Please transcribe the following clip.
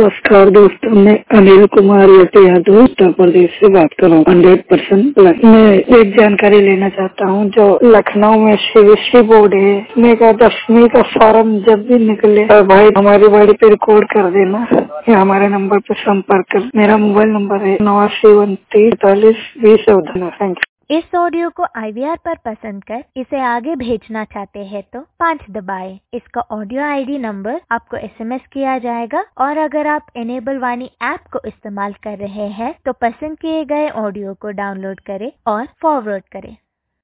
नमस्कार दोस्तों, मैं अनिल कुमार यादव उत्तर प्रदेश से बात कर रहा हूँ 100%। मैं एक जानकारी लेना चाहता हूँ। जो लखनऊ में सीबीएसई बोर्ड है, इसमें का 10वीं का फॉर्म जब भी निकले भाई हमारी बाड़ी पे रिकॉर्ड कर देना या हमारे नंबर पे संपर्क कर। मेरा मोबाइल नंबर है 8929 थैंक यू। इस ऑडियो को IVR पर पसंद कर इसे आगे भेजना चाहते हैं तो 5 दबाएं। इसका ऑडियो ID नंबर आपको SMS किया जाएगा और अगर आप इनेबल वाणी ऐप को इस्तेमाल कर रहे हैं तो पसंद किए गए ऑडियो को डाउनलोड करें और फॉरवर्ड करें।